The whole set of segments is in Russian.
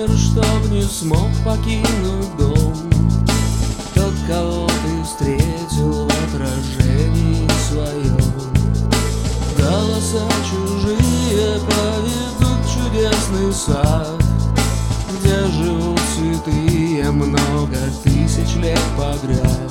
ветер, чтоб не смог покинуть дом. Тот, кого ты встретил в отражении своем. Голоса чужие поведут в чудесный сад, где живут святые много тысяч лет подряд.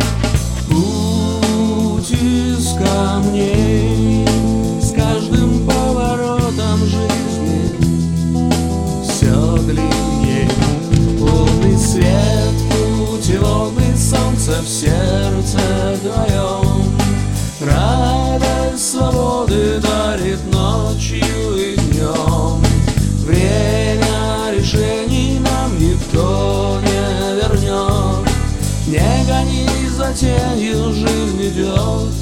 Путь из камней с каждым поворотом жизни все длиннее. Лунный свет, путеводный, солнце в сердце твоем. Радость свободы дарит ночью и днем. Время решений нам никто не вернет. Не гонись за тенью, жизнь идет.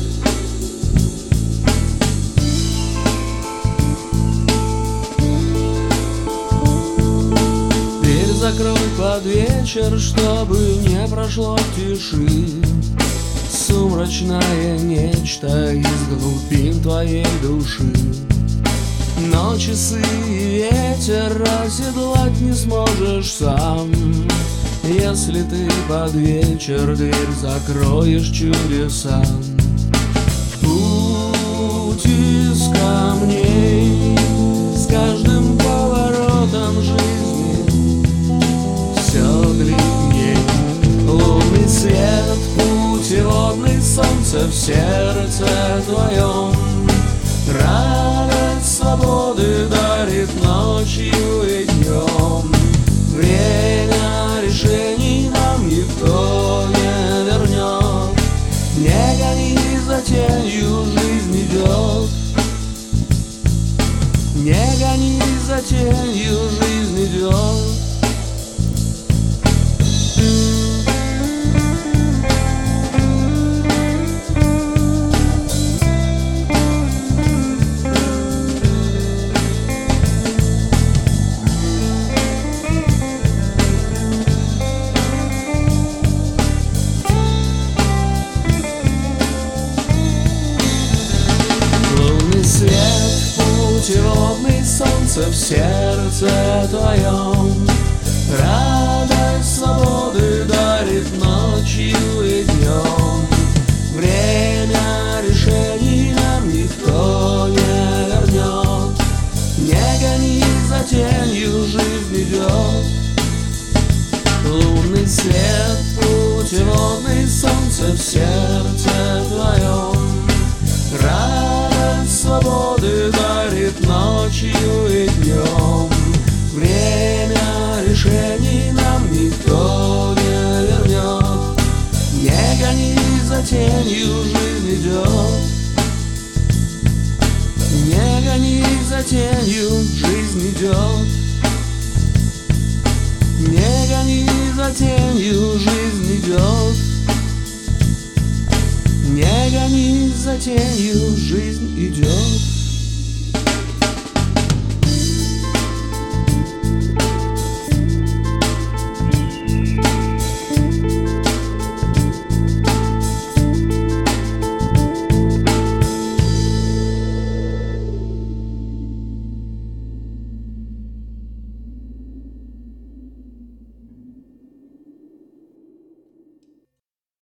Дверь закрой под вечер, чтобы не прошло в тиши сумрачное нечто из глубин твоей души. Но часы и ветер оседлать не сможешь сам, если ты под вечер дверь закроешь чудесам. Путь из камней с каждым поворотом жизни все длиннее. Лунный свет, путеводный, солнце в сердце твоем. Радость свободы дарит ночью и днем. Время решений нам никто не вернет. Не гони за тенью, жизнь идет. Не гони за тенью, жизнь идет. Путеводный, солнце в сердце твоем. Радость свободы дарит ночью и днем. Время решений нам никто не вернет. Не гони за тенью, жизнь идет. Лунный свет, путеводный, солнце в сердце твоем. Радость свободы дарит ночью и днем. Время решений нам никто не вернет. Не гони за тенью, жизнь идет. Не гони за тенью, жизнь идет. Не гони за тенью, жизнь идет. Не гони за тенью, жизнь идет.